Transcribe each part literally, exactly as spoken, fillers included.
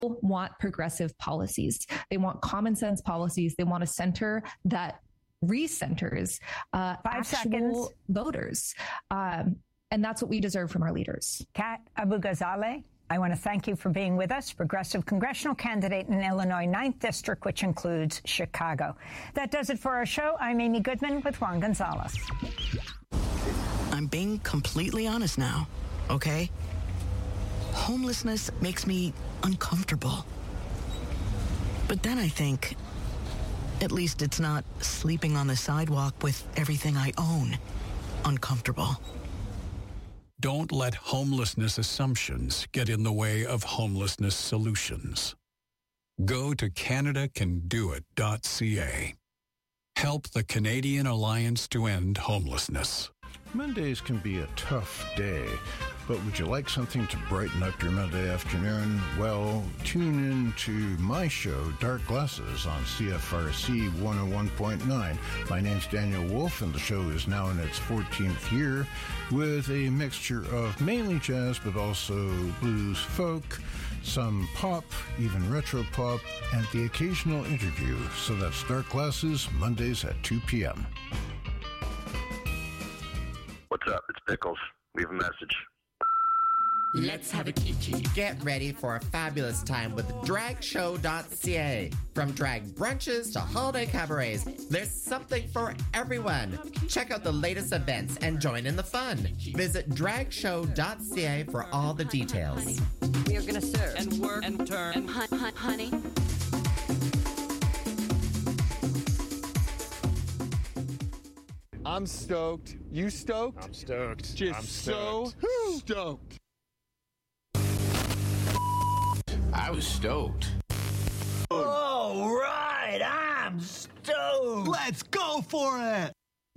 want progressive policies. They want common sense policies. They want a center that recenters uh, Five actual seconds. voters. Um, and that's what we deserve from our leaders. Kat Abu-Ghazaleh, I want to thank you for being with us, progressive congressional candidate in Illinois ninth District, which includes Chicago. That does it for our show. I'm Amy Goodman with Juan Gonzalez. I'm being completely honest now, okay? Homelessness makes me uncomfortable. But then I think, at least it's not sleeping on the sidewalk with everything I own uncomfortable. Don't let homelessness assumptions get in the way of homelessness solutions. Go to Canada Can Do It dot C A. Help the Canadian Alliance to End Homelessness. Mondays can be a tough day, but would you like something to brighten up your Monday afternoon? Well, tune in to my show, Dark Glasses, on C F R C one oh one point nine. My name's Daniel Wolf, and the show is now in its fourteenth year, with a mixture of mainly jazz, but also blues, folk, some pop, even retro pop, and the occasional interview. So that's Dark Glasses, Mondays at two p.m. What's up? It's Pickles. Leave a message. Let's have a kiki. Get ready for a fabulous time with drag show dot c a. From drag brunches to holiday cabarets, there's something for everyone. Check out the latest events and join in the fun. Visit drag show dot c a for all the details. We are going to serve and work and turn and hun- hun- honey. I'm stoked. You stoked? I'm stoked. Just I'm stoked. so stoked. I was stoked. All right, I'm stoked. Let's go for it.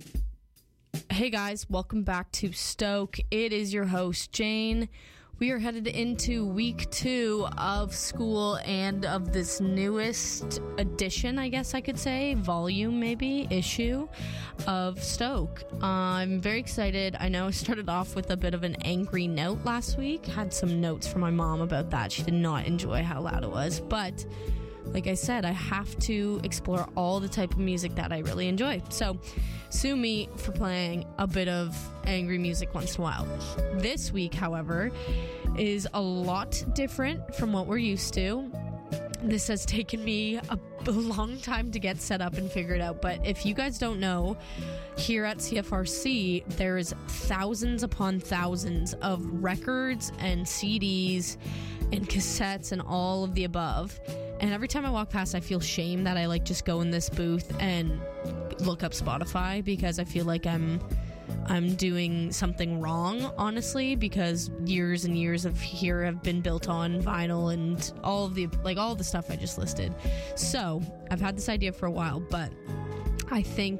Hey guys, welcome back to Stoke. It is your host, Jane. We are headed into week two of school and of this newest edition, I guess I could say, volume maybe, issue of Stoke. Uh, I'm very excited. I know I started off with a bit of an angry note last week. Had some notes from my mom about that. She did not enjoy how loud it was. But like I said, I have to explore all the type of music that I really enjoy. So sue me for playing a bit of angry music once in a while. This week, however, is a lot different from what we're used to. This has taken me a, a long time to get set up and figured out, but if you guys don't know, here at C F R C, there's thousands upon thousands of records and C Ds and cassettes and all of the above. And every time I walk past, I feel shame that I like just go in this booth and look up Spotify, because I feel like I'm I'm doing something wrong, honestly, because years and years of here have been built on vinyl and all of the like all of the stuff I just listed. So I've had this idea for a while, but I think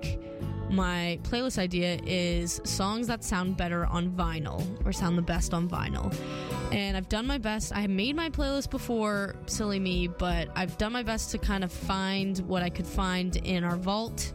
my playlist idea is songs that sound better on vinyl, or sound the best on vinyl. And I've done my best. I made my playlist before, silly me, but I've done my best to kind of find what I could find in our vault.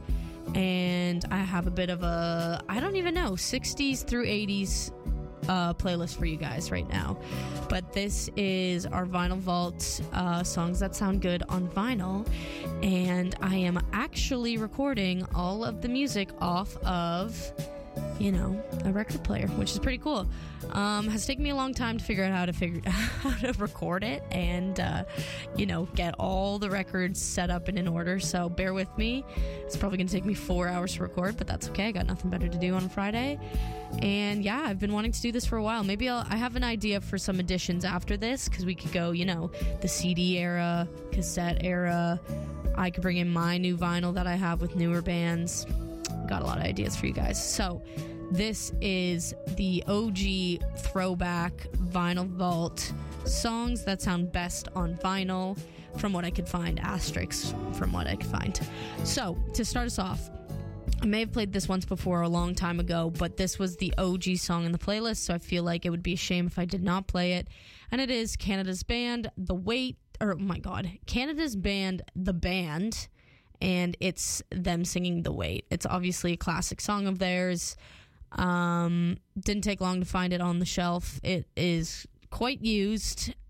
And I have a bit of a, I don't even know, sixties through eighties uh, playlist for you guys right now. But this is our Vinyl Vault, uh, songs that sound good on vinyl. And I am actually recording all of the music off of, you know, a record player, which is pretty cool. Um, has taken me a long time to figure out how to figure how to record it and, uh, you know, get all the records set up and in order. So bear with me. It's probably going to take me four hours to record, but that's okay. I got nothing better to do on Friday. And yeah, I've been wanting to do this for a while. Maybe I'll, I have an idea for some additions after this, because we could go, you know, the C D era, cassette era. I could bring in my new vinyl that I have with newer bands. Got a lot of ideas for you guys. So this is the O G throwback Vinyl Vault, songs that sound best on vinyl from what I could find, asterisks from what I could find. So to start us off, I may have played this once before a long time ago, but this was the O G song in the playlist, so I feel like it would be a shame if I did not play it. And it is Canada's band, The Wait, or oh my god, Canada's band, The Band, and it's them singing The Wait. It's obviously a classic song of theirs. Um, didn't take long to find it on the shelf. It is quite used,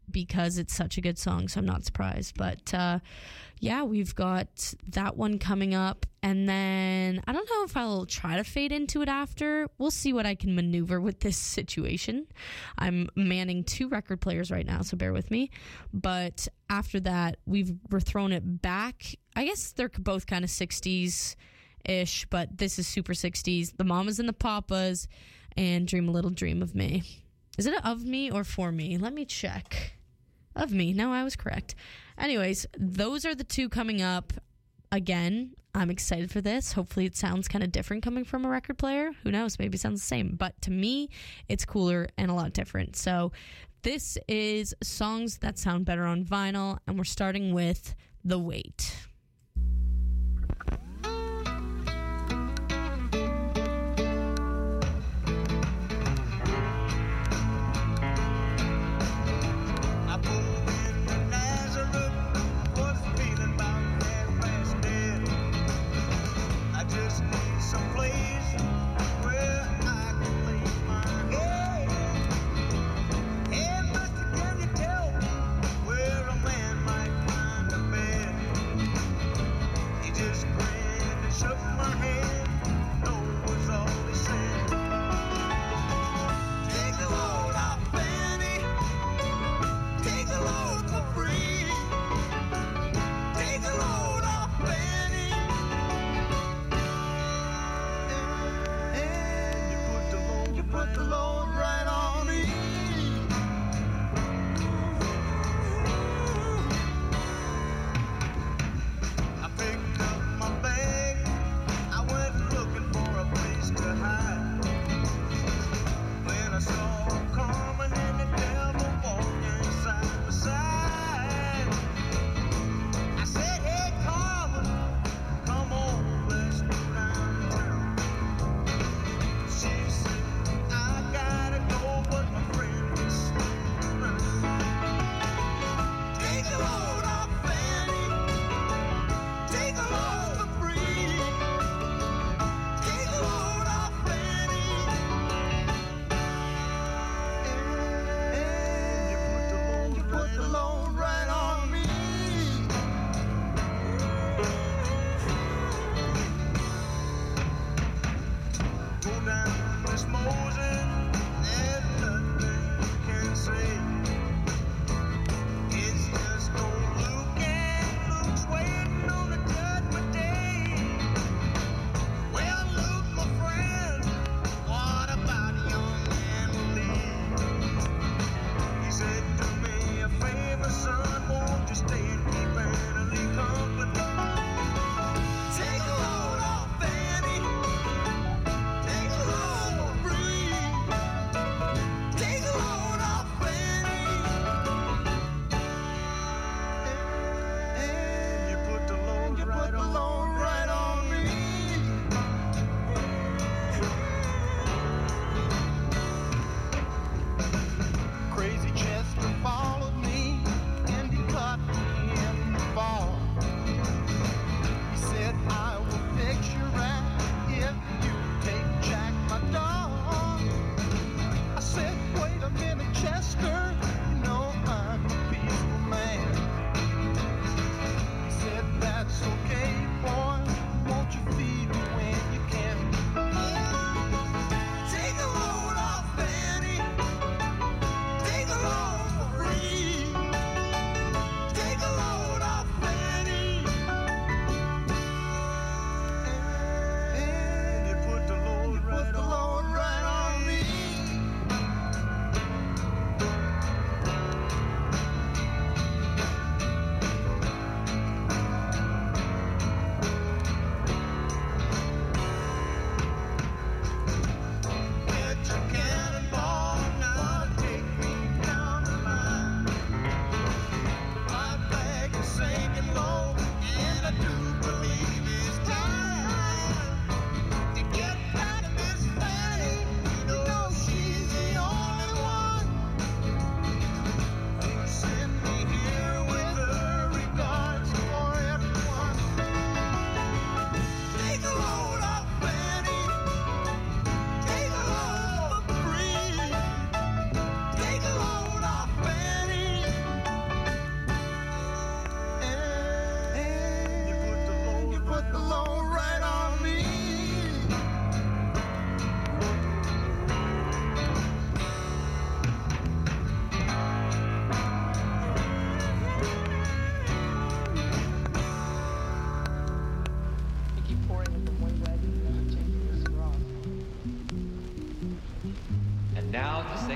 because it's such a good song, so I'm not surprised. But uh, yeah, we've got that one coming up. And then I don't know if I'll try to fade into it after. We'll see what I can maneuver with this situation. I'm manning two record players right now, so bear with me. But after that, we've, we're throwing it back. I guess they're both kind of sixties-ish, but this is super sixties. The Mamas and the Papas and Dream a Little Dream of Me. Is it of me or for me? Let me check. Of me. No, I was correct. Anyways, those are the two coming up. Again, I'm excited for this. Hopefully it sounds kind of different coming from a record player. Who knows? Maybe it sounds the same. But to me, it's cooler and a lot different. So this is songs that sound better on vinyl, and we're starting with The Weight. Where a man might find a bed.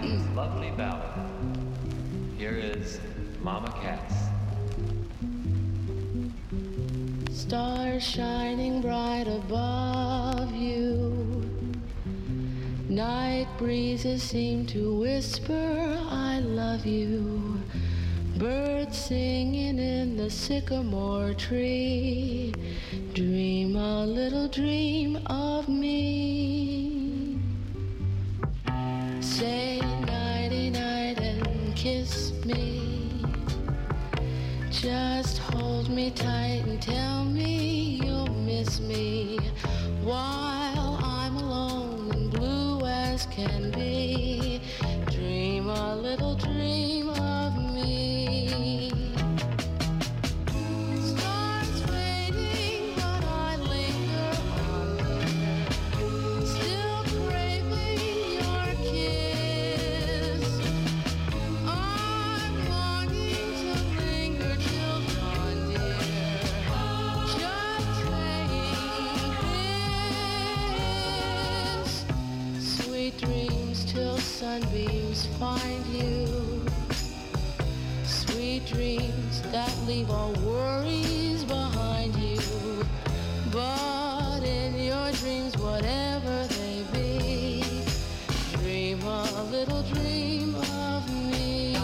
this lovely ballad. Here is Mama Cass. Stars shining bright above you. Night breezes seem to whisper, I love you. Birds singing in the sycamore tree. Dream a little dream of me. Say nighty night and kiss me. Just hold me tight and tell me you'll miss me while I'm alone and blue as can be. Dream a little dream of me. Stars fading, but I linger on there, still craving your kiss. I'm longing to linger till dawn, dear. Just saying this. Sweet dreams till sunbeams find you. Sweet dreams that leave all worries behind you. But in your dreams, whatever they be, dream a little dream of me.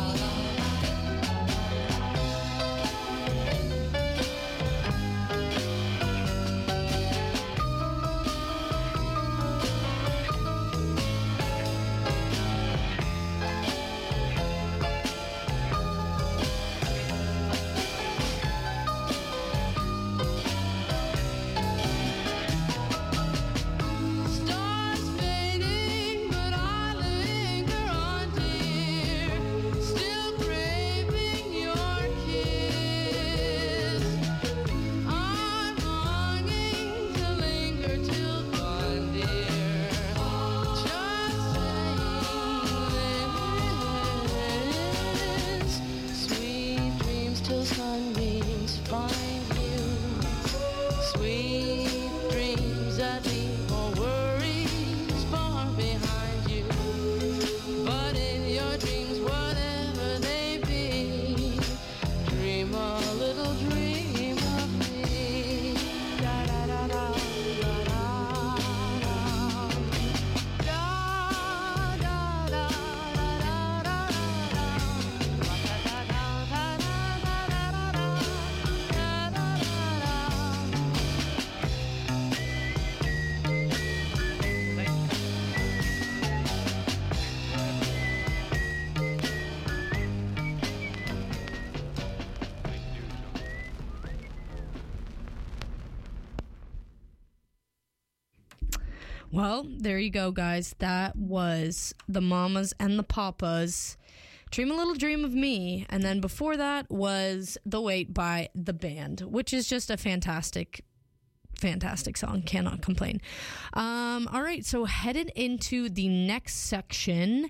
Stars fading, but I linger on, dear, still craving your kiss. I'm longing to linger till dawn, dear. Just saying this. Sweet dreams till sunbeams find you. Sweet dreams that leave all worries far behind you. But in your dreams, whatever they be, dream a little dream of me. Da da da da da da da. Da da da da da da Well, there you go, guys. That was the Mamas and the Papas. Dream a Little Dream of Me. And then before that was The Wait by The Band, which is just a fantastic, fantastic song. Cannot complain. Um, all right, so headed into the next section.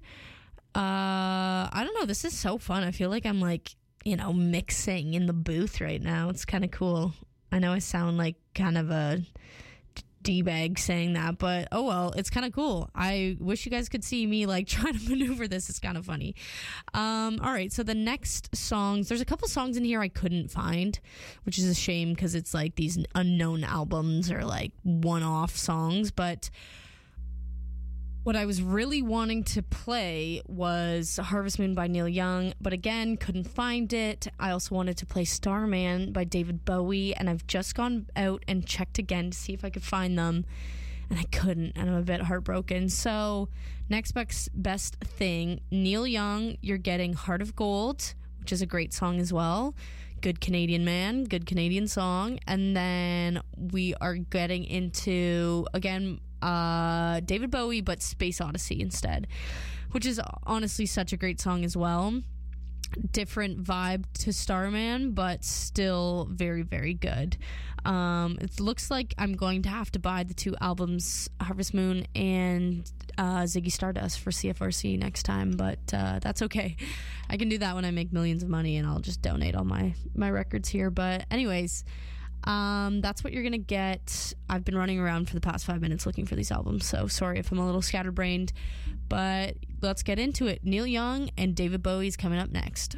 Uh, I don't know. This is so fun. I feel like I'm like, you know, mixing in the booth right now. It's kind of cool. I know I sound like kind of a D-bag saying that, but oh well, it's kind of cool. I wish you guys could see me like trying to maneuver this. It's kind of funny. Um, all right, so the next songs, there's a couple songs in here I couldn't find, which is a shame because it's like these unknown albums or like one-off songs, but what I was really wanting to play was Harvest Moon by Neil Young, but again, couldn't find it. I also wanted to play Starman by David Bowie, and I've just gone out and checked again to see if I could find them, and I couldn't, and I'm a bit heartbroken. So, next best thing, Neil Young, you're getting Heart of Gold, which is a great song as well. Good Canadian man, good Canadian song. And then we are getting into, again, uh, David Bowie, but Space Odyssey instead, which is honestly such a great song as well. Different vibe to Starman, but still very, very good. Um, it looks like I'm going to have to buy the two albums, Harvest Moon and uh, Ziggy Stardust, for C F R C next time, but uh, that's okay. I can do that when I make millions of money, and I'll just donate all my, my records here. But anyways, Um, that's what you're going to get. I've been running around for the past five minutes looking for these albums, so sorry if I'm a little scatterbrained, but let's get into it. Neil Young and David Bowie's coming up next.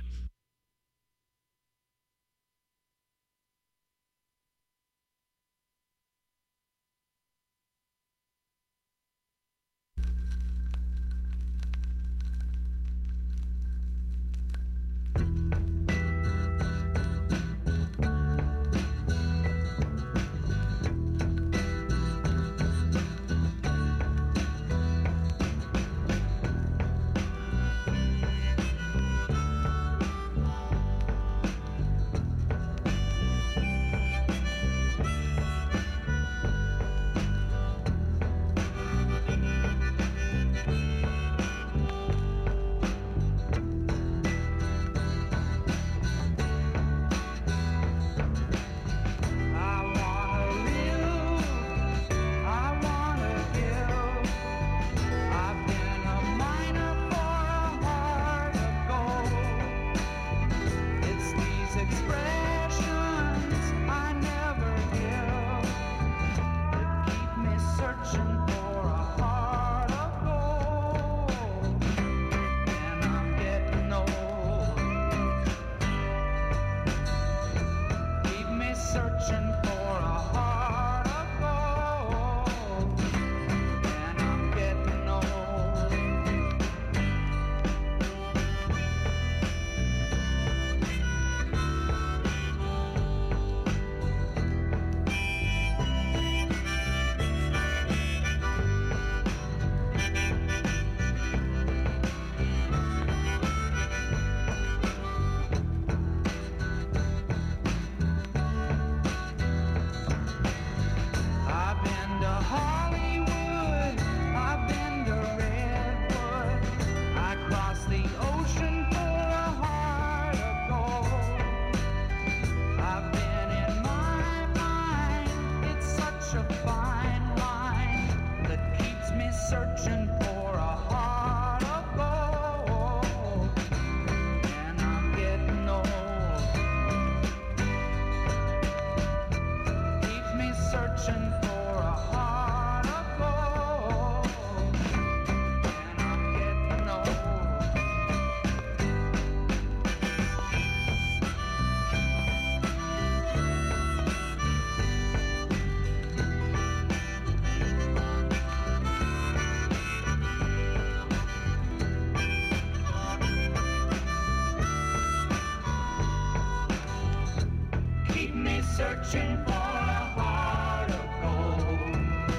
Searching for a heart of gold.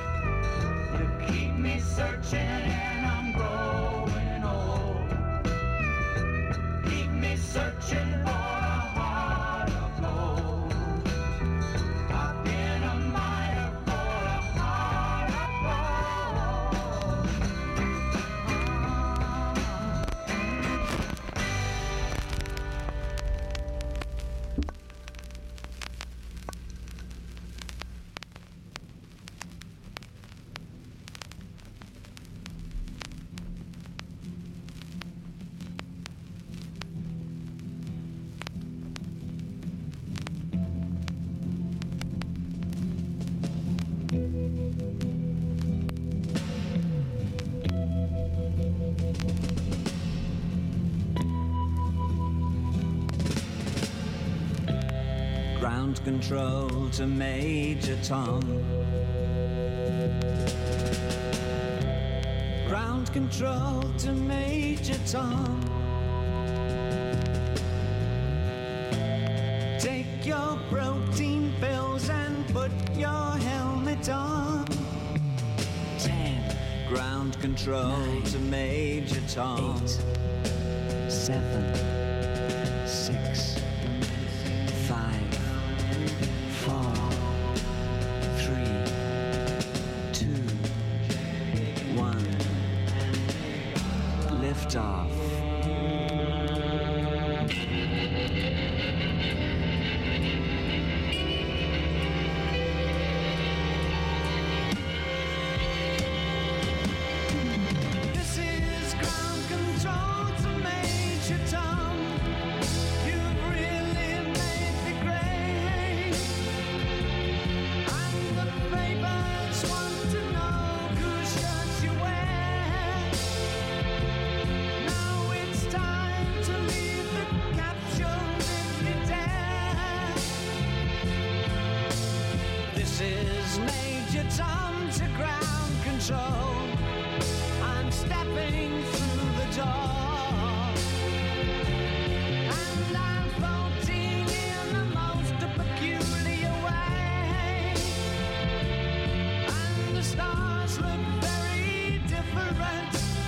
You keep me searching and I'm growing old. Keep me searching for a heart of gold. I've been a miner for a heart of Ground control to Major Tom. Ground control to Major Tom. Take your protein pills and put your helmet on. Ten. Ground control Nine. To Major Tom. Eight. Seven. Six. Five. Four. Three. Two. One. Lift off. This is ground control to Major Tom. Major Tom to ground control. I'm stepping through the door, and I'm floating in the most peculiar way, and the stars look very different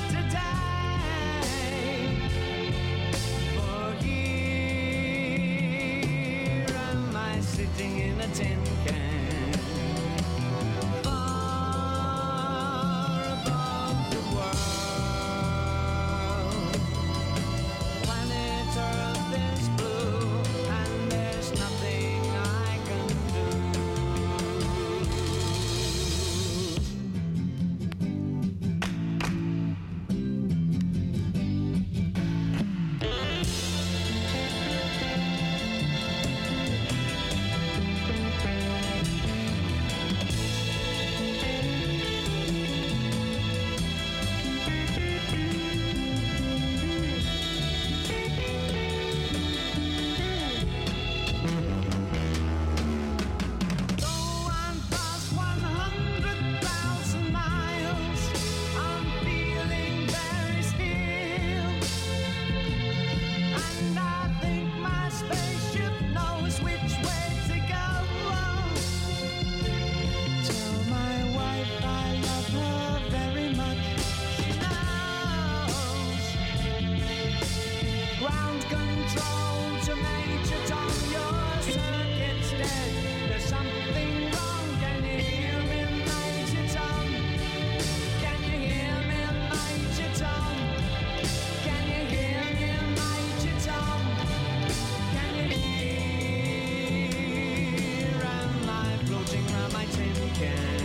today. For here am I sitting in a tin can, far above the world. Planet Earth is blue, and there's nothing I can do. Though I'm past one hundred thousand miles, I'm feeling very still, and I think my spaceship knows which way to go. Tell my wife I love her very much. She knows. Ground control to Major Tom, your circuit's dead. There's something wrong. Can you hear me, Major Tom? Can you hear me, Major Tom? Can you hear me, Major Tom? Can you hear? Am I floating around my tin can?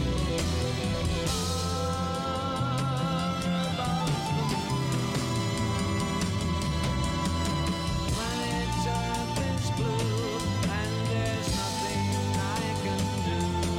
Far above the planet Earth is blue, and there's nothing I can do.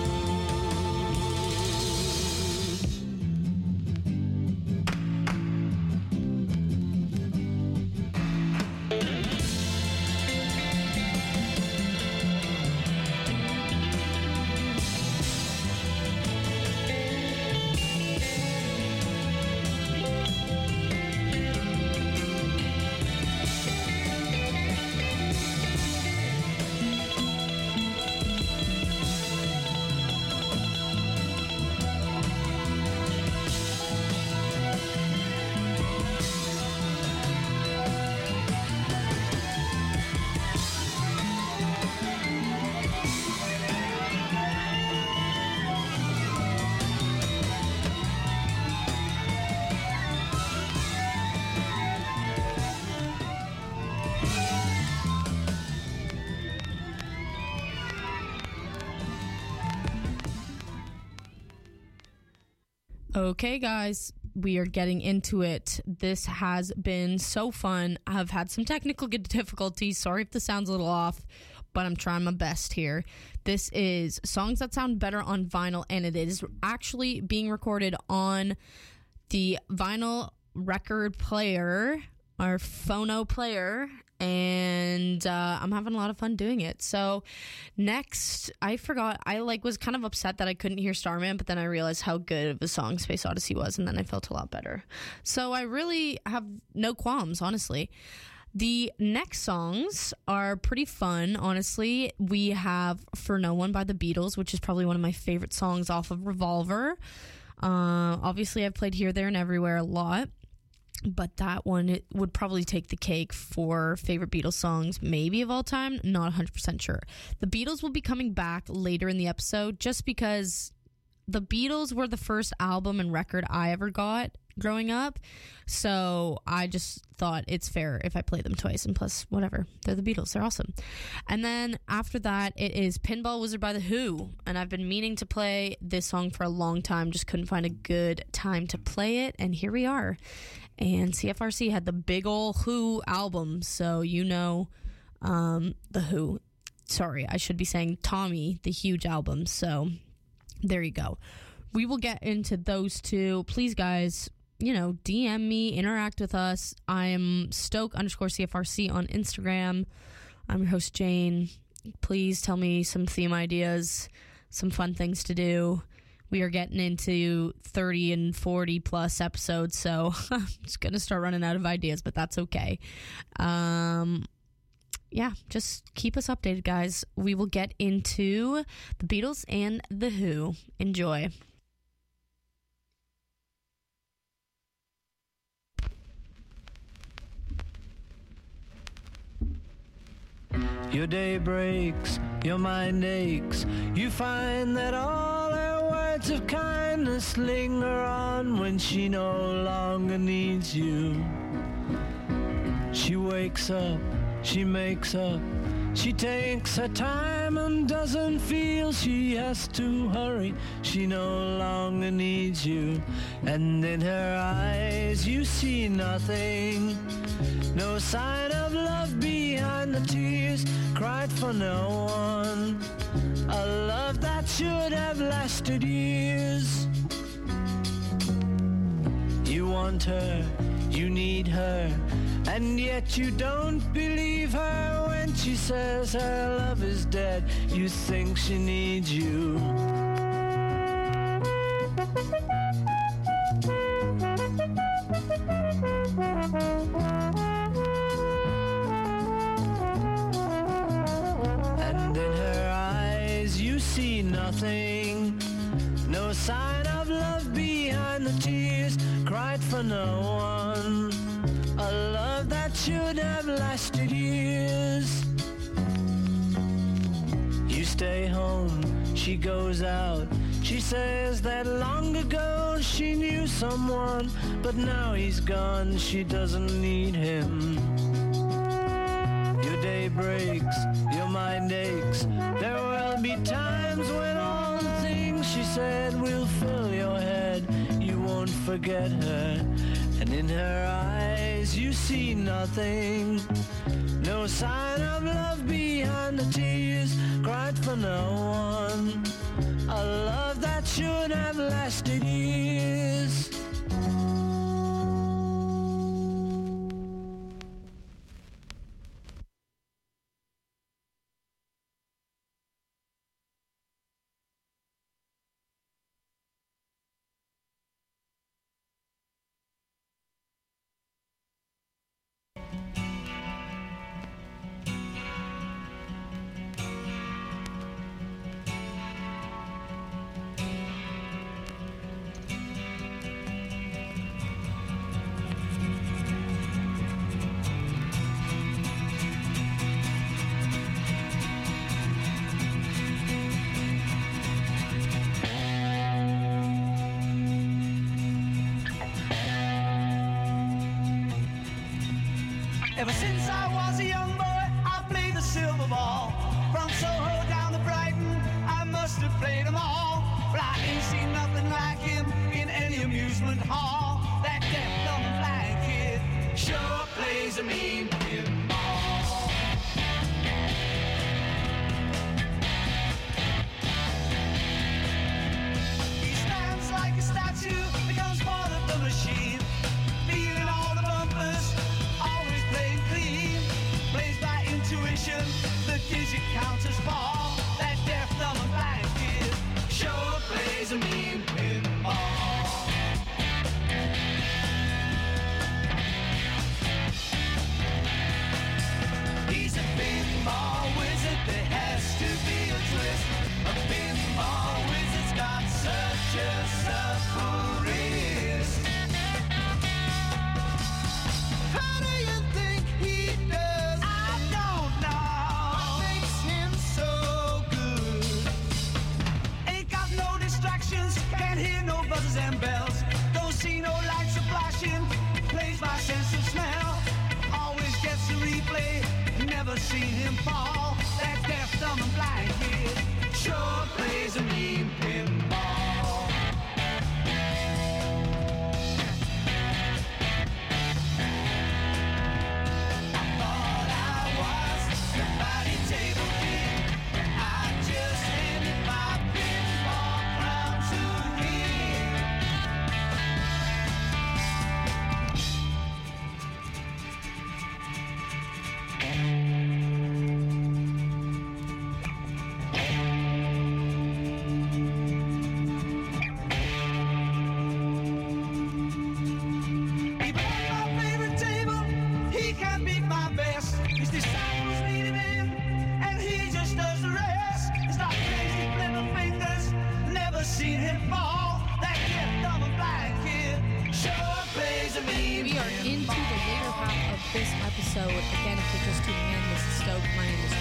Okay, guys, we are getting into it. This has been so fun. I've had some technical difficulties. Sorry if the sound's a little off, but I'm trying my best here. This is Songs That Sound Better on Vinyl, and it is actually being recorded on the vinyl record player, our phono player, and uh, I'm having a lot of fun doing it. So next, I forgot, I like was kind of upset that I couldn't hear Starman, but then I realized how good of a song Space Odyssey was, and then I felt a lot better. So I really have no qualms, honestly. The next songs are pretty fun, honestly. We have For No One by the Beatles, which is probably one of my favorite songs off of Revolver. Uh, obviously, I've played Here, There, and Everywhere a lot, but that one it would probably take the cake for favorite Beatles songs, maybe of all time. Not one hundred percent sure. The Beatles will be coming back later in the episode just because the Beatles were the first album and record I ever got growing up, so I just thought it's fair if I play them twice, and plus, whatever, they're the Beatles, they're awesome. And then after that, it is Pinball Wizard by The Who, and I've been meaning to play this song for a long time, just couldn't find a good time to play it, and here we are. And C F R C had the big ol' Who album, so you know um, The Who. Sorry, I should be saying Tommy, the huge album, so there you go. We will get into those two. Please, guys, you know, D M me, interact with us. I'm Stoke underscore C F R C on Instagram. I'm your host, Jane. Please tell me some theme ideas, some fun things to do. We are getting into thirty and forty plus episodes, so I'm just going to start running out of ideas, but that's okay. Um, yeah, just keep us updated, guys. We will get into the Beatles and The Who. Enjoy. Your day breaks, your mind aches. You find that all her words of kindness linger on when she no longer needs you. She wakes up, she makes up, she takes her time and doesn't feel she has to hurry. She no longer needs you. And in her eyes you see nothing. No sign of love behind the tears cried for no one. A love that should have lasted years. You want her, you need her, and yet you don't believe her when she says her love is dead. You think she needs you. And in her eyes you see nothing. No sign of love behind the tears cried for no one. A love that should have lasted years. You stay home, she goes out. She says that long ago she knew someone, but now he's gone, she doesn't need him. Your day breaks, your mind aches. There will be times when all the things she said will fill your head. You won't forget her, and in her eyes you see nothing. No sign of love behind the tears cried for no one. A love that should have lasted years. Ever since I was a young boy, I played the silver ball. From Soho down to Brighton, I must have played them all. But I ain't seen nothing like him in any amusement hall. That deaf, dumb, and blind kid sure plays a mean pinball. He stands like a statue, becomes part of the machine. Feeling all the bumpers, always playing clean. Plays by intuition, the digit counters fall. That deaf, dumb, and blind kid sure plays a mean pinball. He's a pinball wizard, there has to be a twist. A pinball wizard's got such a supple wrist. How do you think he does? I don't know. What makes him so good? Ain't got no distractions, can't hear no buzzers and bells. Don't see no lights are flashing, plays by sense of smell. Always gets a replay, never seen him fall. That deaf, dumb, and blind kid sure plays a mean pinball. I thought I was the body table king. I just handed my pinball crown to him.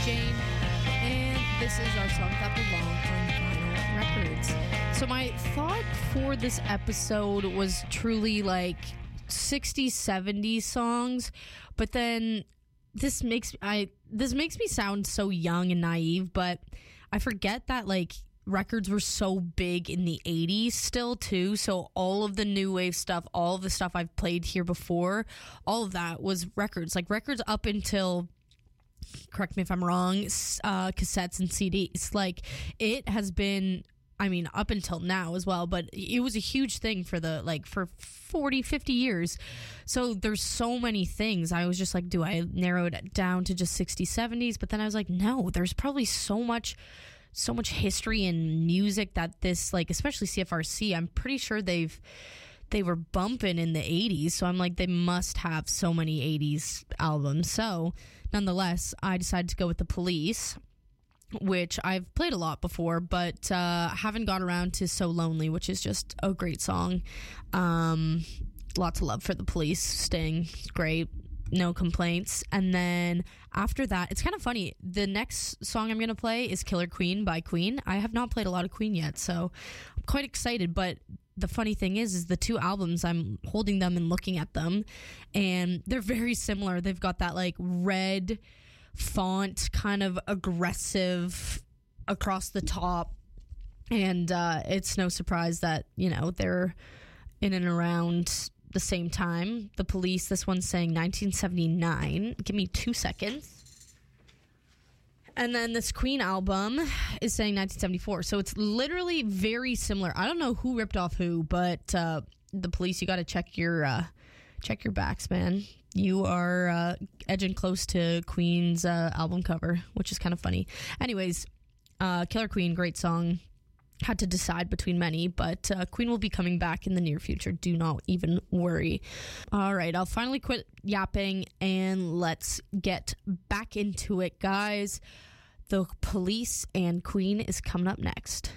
Jane, and this is our song that belong on vinyl records. So my thought for this episode was truly like sixties, seventies songs, but then this makes I this makes me sound so young and naive, but I forget that like records were so big in the eighties still too. So all of the new wave stuff, all of the stuff I've played here before, all of that was records. Like records up until, correct me if I'm wrong, uh, cassettes and C Ds. Like it has been, I mean, up until now as well, but it was a huge thing for the, like, for forty, fifty years. So there's so many things. I was just like, do I narrow it down to just sixties, seventies? But then I was like, no, there's probably so much, so much history and music that this, like, especially C F R C, I'm pretty sure they've, they were bumping in the eighties. So I'm like, they must have so many eighties albums. So nonetheless, I decided to go with The Police, which I've played a lot before, but uh, haven't got around to So Lonely, which is just a great song. Um, lots of love for The Police. Sting, great. No complaints. And then after that, it's kind of funny. The next song I'm going to play is Killer Queen by Queen. I have not played a lot of Queen yet, so I'm quite excited. But the funny thing is, is the two albums, I'm holding them and looking at them, and they're very similar. They've got that like red font, kind of aggressive across the top, and uh, it's no surprise that, you know, they're in and around the same time. The Police, this one's saying nineteen seventy-nine. Give me two seconds. And then this Queen album is saying nineteen seventy-four. So it's literally very similar. I don't know who ripped off who, but uh, The Police, you got to check your uh, check your backs, man. You are uh, edging close to Queen's uh, album cover, which is kind of funny. Anyways, uh, Killer Queen, great song. Had to decide between many, but uh, Queen will be coming back in the near future. Do not even worry. All right, I'll finally quit yapping and let's get back into it, guys. The Police and Queen is coming up next.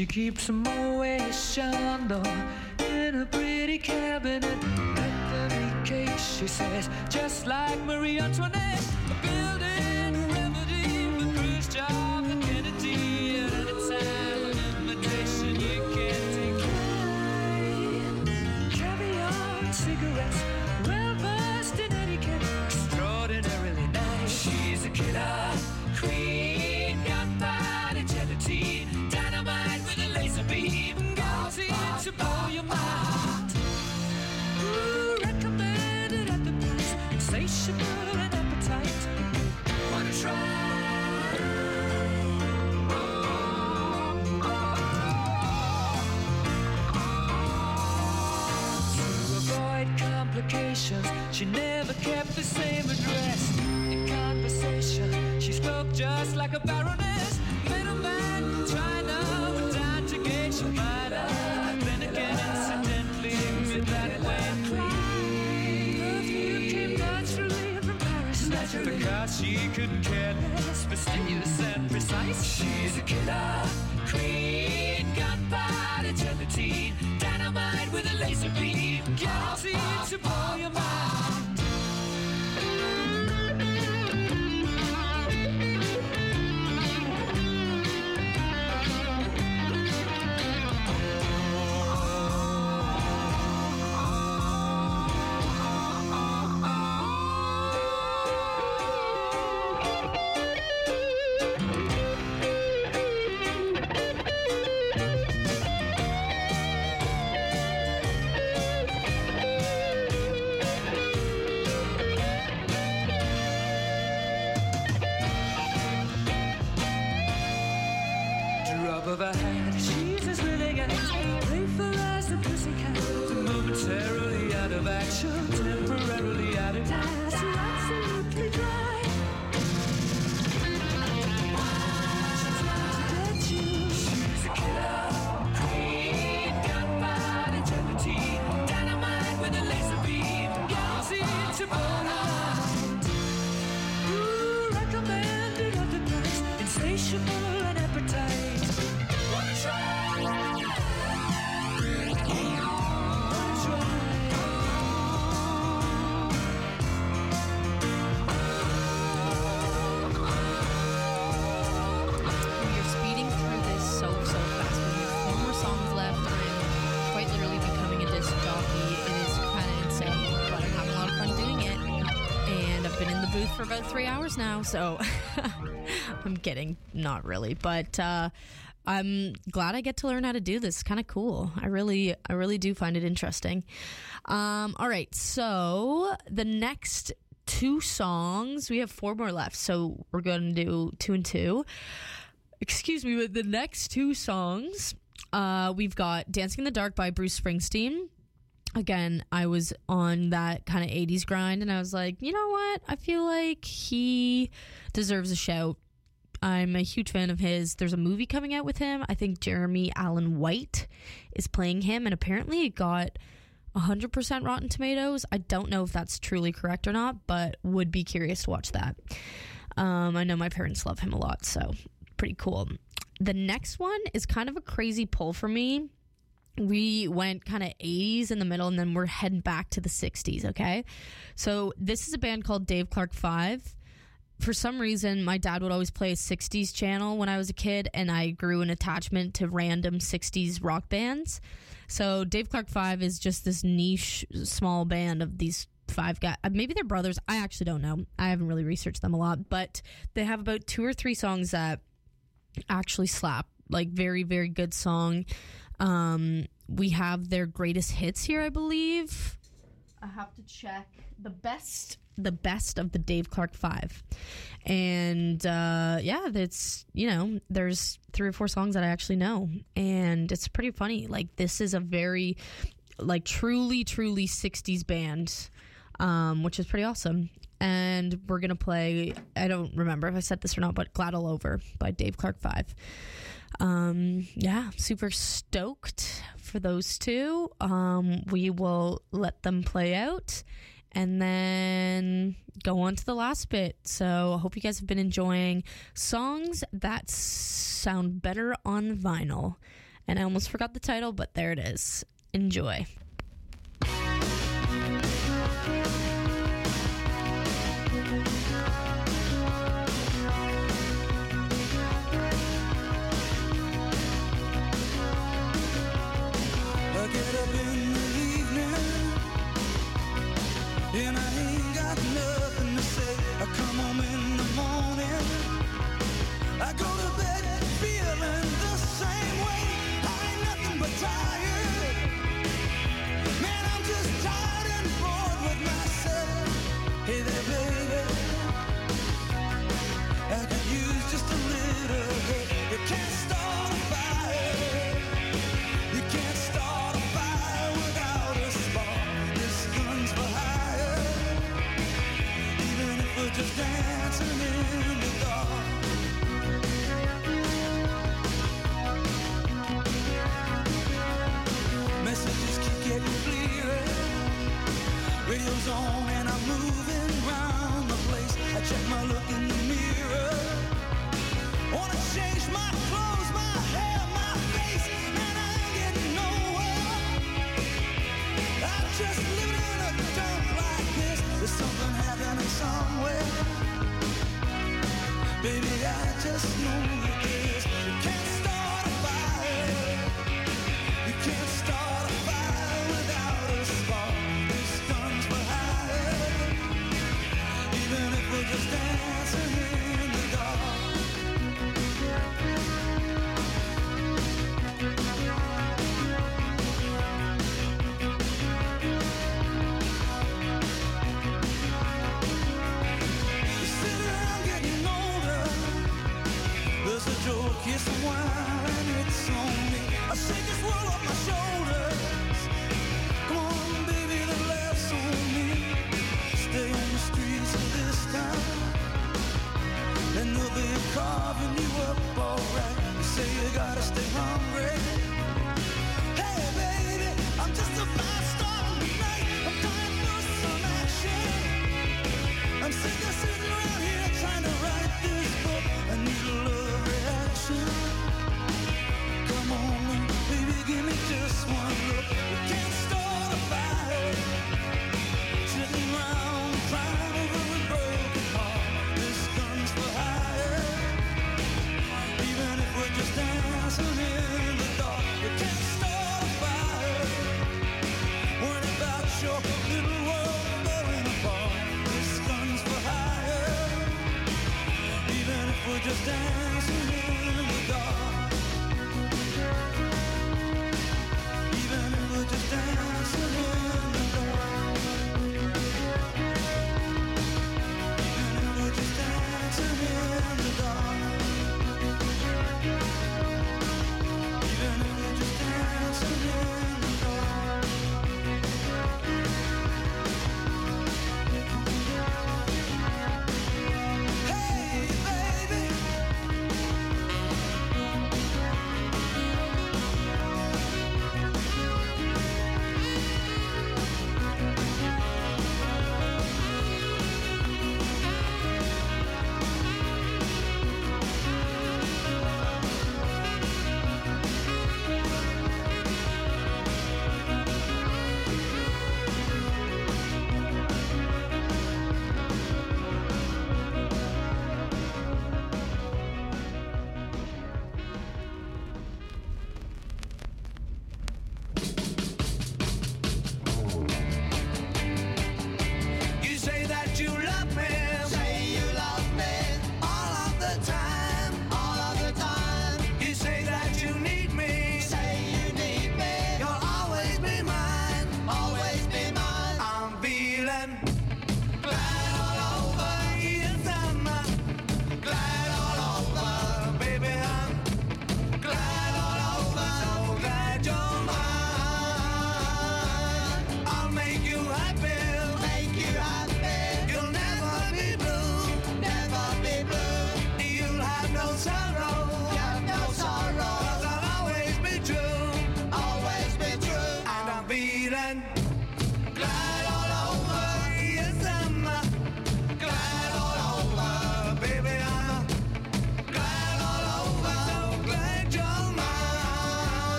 She keeps a Moet Chandon in a pretty cabinet. Let them eat cake, she says, just like Marie Antoinette. A building a remedy for Khrushchev and Kennedy. At any time, an invitation you can't decline. Caviar and cigarettes, well versed in etiquette, extraordinarily nice. She's a killer queen, gunpowder gelatine, dynamite with a laser beam, guaranteed to blow your mind. Ooh, recommended at the price, insatiable and appetite. Wanna try? To avoid complications, she never kept the same address. In conversation, she spoke just like a baroness. Middleman from China would down to gauge your minor. Then again, incidentally, with that way perfume came naturally from Paris. Naturally. Because she couldn't care less, fastidious and precise. She's a killer queen, gunpowder gelatine, dynamite with a laser beam, guaranteed to blow your mind. Drop of a hat, she's as willing as playful as the pussycat. Momentarily out of action, temporarily out of gas, absolutely dry. She's a killer queen, gunpowder gelatine, dynamite with a laser beam, guaranteed to blow your mind. Ooh, recommended at the price, insatiable and appetite. Wanna try? Wanna try? We are speeding through this so, so fast. We have four more songs left. I'm quite literally becoming a disc jockey. It is kind of insane, but I'm having a lot of fun doing it. And I've been in the booth for about three hours now, so I'm kidding. Not really, but uh, I'm glad I get to learn how to do this. It's kind of cool. I really, I really do find it interesting. Um, all right, so the next two songs, we have four more left, so we're going to do two and two. Excuse me, but the next two songs, uh, we've got Dancing in the Dark by Bruce Springsteen. Again, I was on that kind of eighties grind, and I was like, you know what? I feel like he deserves a shout. I'm a huge fan of his. There's a movie coming out with him. I think Jeremy Allen White is playing him, and apparently it got one hundred percent Rotten Tomatoes. I don't know if that's truly correct or not, but would be curious to watch that. Um, I know my parents love him a lot, so pretty cool. The next one is kind of a crazy pull for me. We went kind of eighties in the middle, and then we're heading back to the sixties, okay? So this is a band called Dave Clark Five. For some reason, my dad would always play a sixties channel when I was a kid, and I grew an attachment to random sixties rock bands. So Dave Clark Five is just this niche, small band of these five guys. Maybe they're brothers. I actually don't know. I haven't really researched them a lot, but they have about two or three songs that actually slap. Like, very, very good song. Um, we have their greatest hits here, I believe. I have to check the best, the best of the Dave Clark Five. And, uh, yeah, that's, you know, there's three or four songs that I actually know, and it's pretty funny. Like, this is a very, like, truly, truly sixties band, um, which is pretty awesome. And we're going to play, I don't remember if I said this or not, but Glad All Over by Dave Clark Five. Um, yeah, super stoked for those two. Um, we will let them play out and then go on to the last bit. So I hope you guys have been enjoying songs that sound better on vinyl. And I almost forgot the title, but there it is. Enjoy. I get up in the evening and I ain't got nothing to say. I come home in the morning, I go to bed feeling the same way. I ain't nothing but tired. Man, I'm just tired and bored with myself. Hey there, baby, I could use just a little help. You can't start a fire. You can't start a fire without a spark. This gun's for hire. Even if we're just dancing in the dark. Messages keep getting clearer. Radio's on and I'm moving round the place. I check my look in the mirror. Wanna change my clothes, my hair, my face, and I ain't getting nowhere. I'm just living in a dump like this. There's something happening somewhere. Baby, I just know it is. You can't start a fire. You can't start a fire without a spark. This gun's for hire. Even if we're just dancing in the dark. You sit around getting older. There's a joke, yes, a wine, and it's on me. I shake this world off my shoulders. Come on, baby, the laughs on me. Stay on the streets of this town, and they'll be carving you up alright. You say you gotta stay hungry. Hey, baby, I'm just about starting tonight. I'm dying for some action. I'm sick of sitting around here trying to write this book. I need a love reaction. Come on, baby, give me just one look. We can't start a fire. Sitting around crying over a broken heart. This gun's for hire. Even if we're just dancing in the dark. We can't start a fire. Worrying about your little world falling apart. This gun's for hire. Even if we're just dancing in the dark. Even if we're just dancing in the dark. Even if we're just dancing in the dark. Even if we're just dancing in the dark. Hey, baby,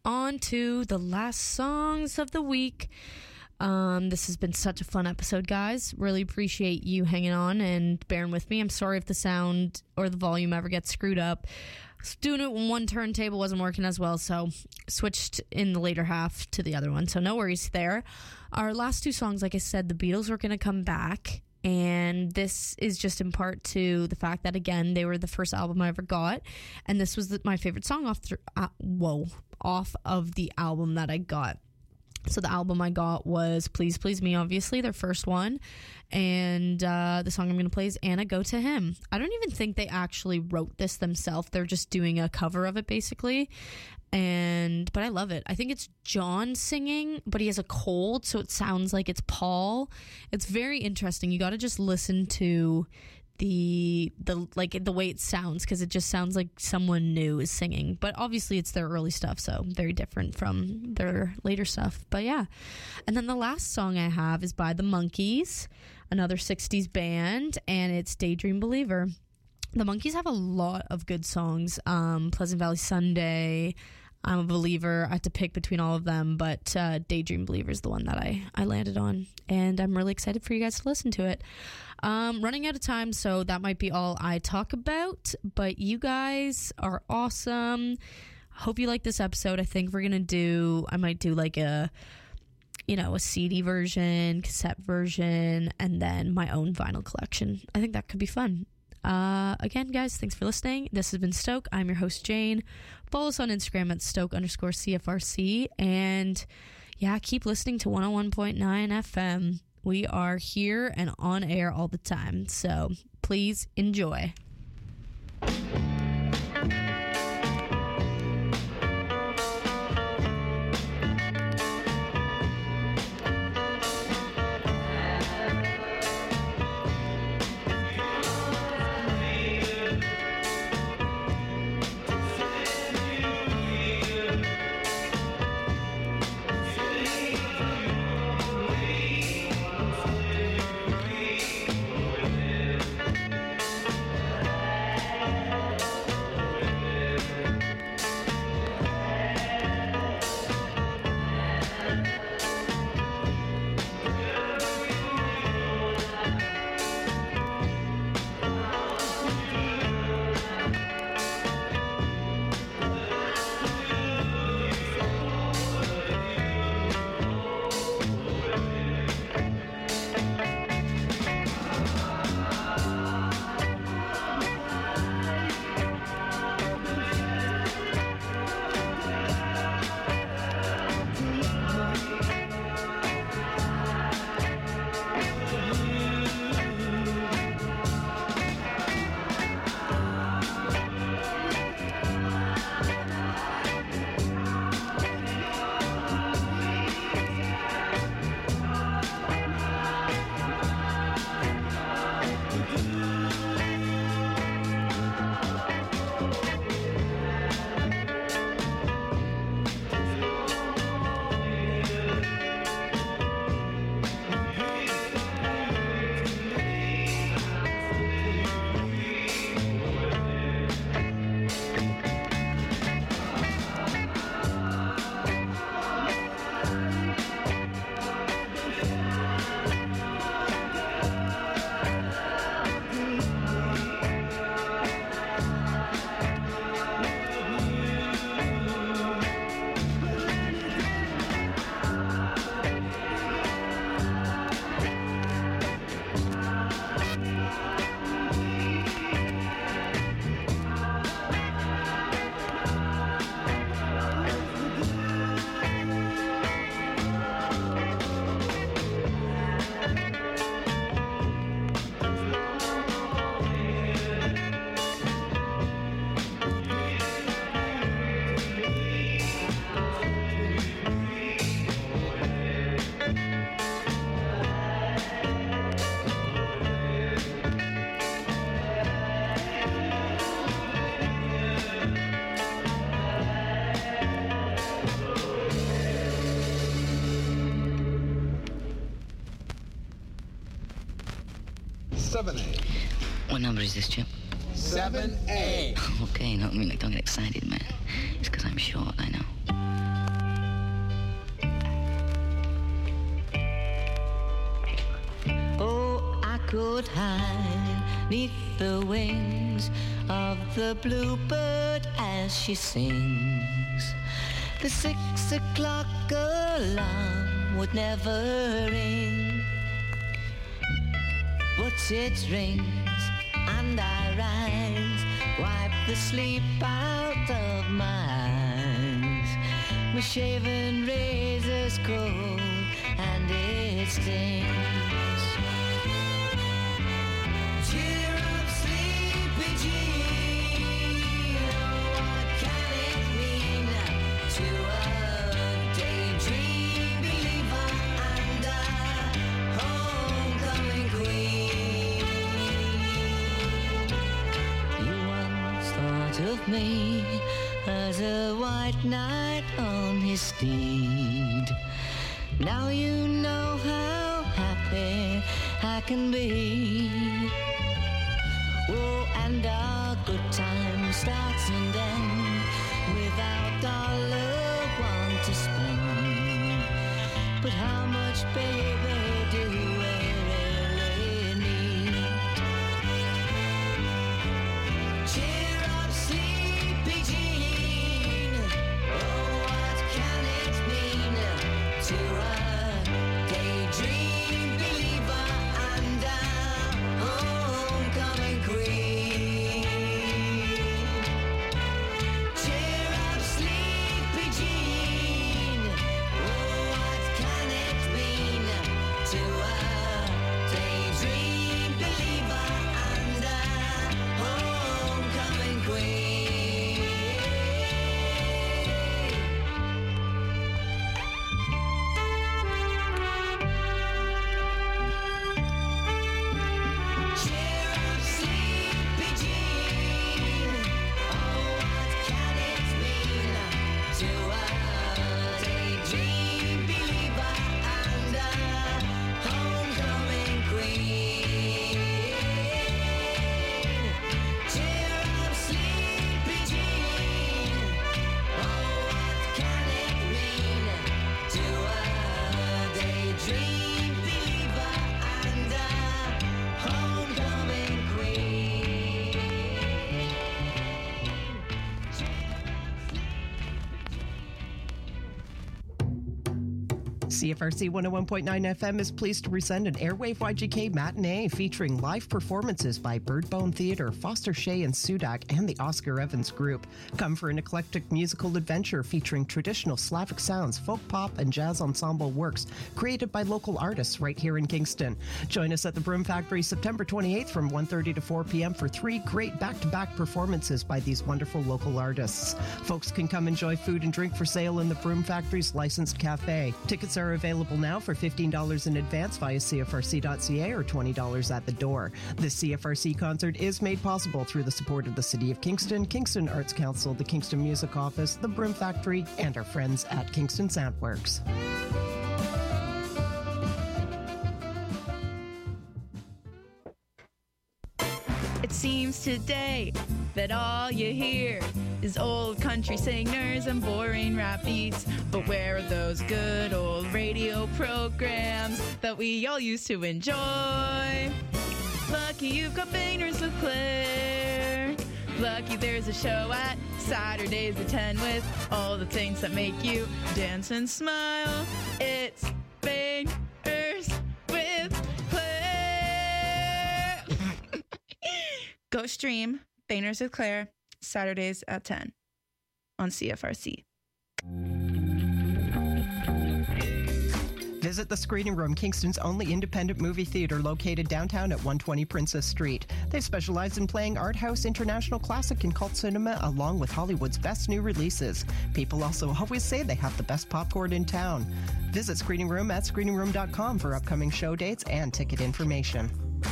on to the last songs of the week. Um, this has been such a fun episode, guys. Really appreciate you hanging on and bearing with me. I'm sorry if the sound or the volume ever gets screwed up. I was doing it when one turntable wasn't working as well, so switched in the later half to the other one, so no worries there. Our last two songs, like I said, the Beatles were going to come back, and this is just in part to the fact that, again, they were the first album I ever got, and this was the, my favorite song off, th- uh, whoa, off of the album that I got. So the album I got was Please Please Me, obviously, their first one. And uh, the song I'm going to play is Anna, Go to Him. I don't even think they actually wrote this themselves. They're just doing a cover of it, basically. And but I love it. I think it's John singing, but he has a cold, so it sounds like it's Paul. It's very interesting. You got to just listen to the the like the way it sounds, because it just sounds like someone new is singing, but obviously it's their early stuff, so very different from their later stuff. But yeah, and then the last song I have is by the Monkees, another sixties band, and it's Daydream Believer. The Monkees have a lot of good songs. um Pleasant Valley Sunday, I'm a Believer. I had to pick between all of them, but uh, Daydream Believer is the one that I, I landed on, and I'm really excited for you guys to listen to it. Um, running out of time, so that might be all I talk about, but you guys are awesome. Hope you like this episode. I think we're going to do, I might do like a, you know, a C D version, cassette version, and then my own vinyl collection. I think that could be fun. Uh, again, guys, thanks for listening. This has been Stoke. I'm your host, Jane. Follow us on Instagram at Stoke underscore C F R C. And yeah, keep listening to one oh one point nine F M. We are here and on air all the time. So please enjoy. seven A. What number is this, Chip? seven A. Okay, no, I mean, like, don't get excited, man. It's because I'm short, I know. could hide neath the wings of the bluebird as she sings. The six o'clock alarm would never ring, but it rings and I rise, wipe the sleep out of my eyes. My shaven razor's cold and it stings. Cheer up, sleepy Jean. Oh, what can it mean to a daydream believer and a homecoming queen? You once thought of me as a white knight on his steed. Now you know how happy I can be. Oh, and our good time starts and ends without dollar one to spend. But how much, baby, do we really need? Cheer up, sleepy Jean. Oh, what can it mean to a daydream believer and a homecoming queen? Cheer up, sleepy Jean. Oh, what can it mean to a daydream believer and a homecoming queen? Cheer up, sleepy Jean. Oh, what can it mean to a daydream believer and a homecoming queen? Cheer up, sleepy Jean. Oh, what can it mean to a daydream believer and a homecoming queen? C F R C one oh one point nine F M is pleased to present an Airwave Y G K matinee featuring live performances by Birdbone Theatre, Foster Shea and Sudak, and the Oscar Evans Group. Come for an eclectic musical adventure featuring traditional Slavic sounds, folk pop, and jazz ensemble works created by local artists right here in Kingston. Join us at the Broom Factory September twenty-eighth from one thirty to four p.m. for three great back-to-back performances by these wonderful local artists. Folks can come enjoy food and drink for sale in the Broom Factory's licensed cafe. Tickets are available now for fifteen dollars in advance via C F R C dot C A or twenty dollars at the door. This C F R C concert is made possible through the support of the City of Kingston, Kingston Arts Council, the Kingston Music Office, the Broom Factory, and our friends at Kingston Soundworks. It seems today that all you hear is old country singers and boring rap beats. But where are those good old radio programs that we all used to enjoy? Lucky you've got Bainers with Claire. Lucky there's a show at Saturdays at ten with all the things that make you dance and smile. It's Bainers with Claire. Go stream Bainers with Claire Saturdays at ten on C F R C. Visit the Screening Room, Kingston's only independent movie theater located downtown at one twenty Princess Street. They specialize in playing art house, international classic, and cult cinema, along with Hollywood's best new releases. People also always say they have the best popcorn in town. Visit Screening Room at screening room dot com for upcoming show dates and ticket information.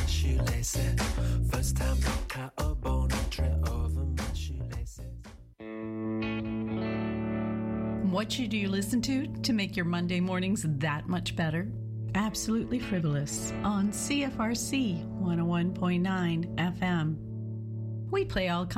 First time cut a bone over my shoelaces. What should you listen to to make your Monday mornings that much better? Absolutely Frivolous on C F R C one oh one point nine F M. We play all kinds